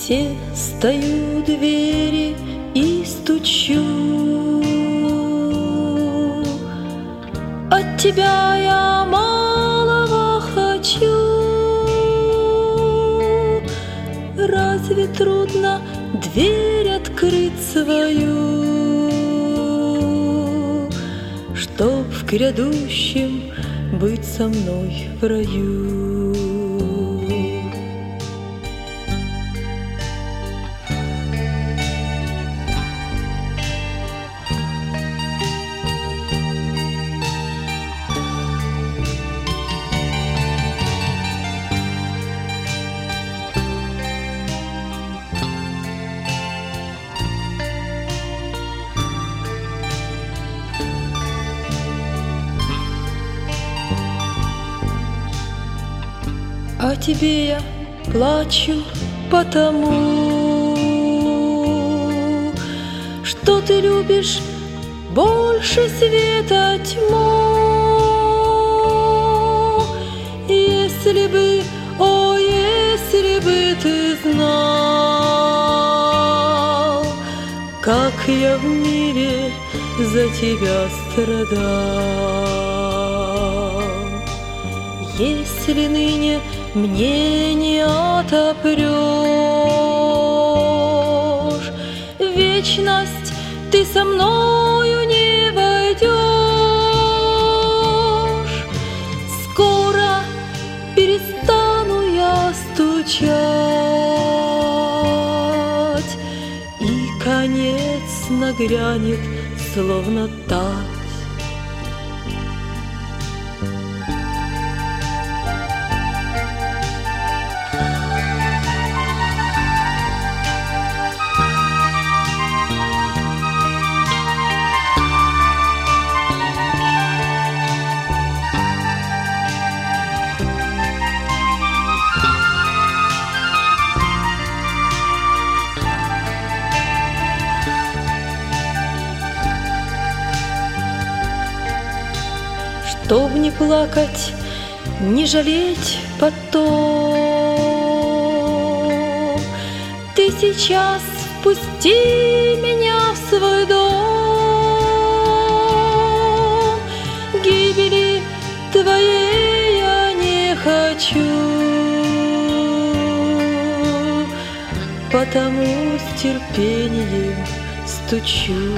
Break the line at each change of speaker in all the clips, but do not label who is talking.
Все стою у двери и стучу. От тебя я малого хочу. Разве трудно дверь открыть свою, чтоб в грядущем быть со мной в раю? А тебе я плачу потому, что ты любишь больше света тьму. Если бы, о, если бы ты знал, как я в мире за тебя страдал. Если ныне мне не отопрешь, в вечность ты со мною не войдешь. Скоро перестану я стучать, и конец нагрянет, словно тать. Чтоб не плакать, не жалеть потом, ты сейчас впусти меня в свой дом. Гибели твоей я не хочу, потому с терпением стучу.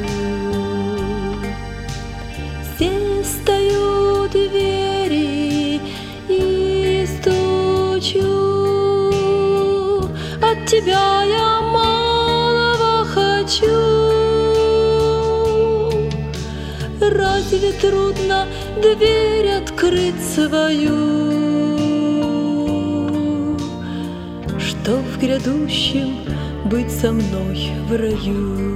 Стою у двери и стучу. От тебя я малого хочу. Разве трудно дверь открыть свою, чтоб в грядущем быть со мной в раю?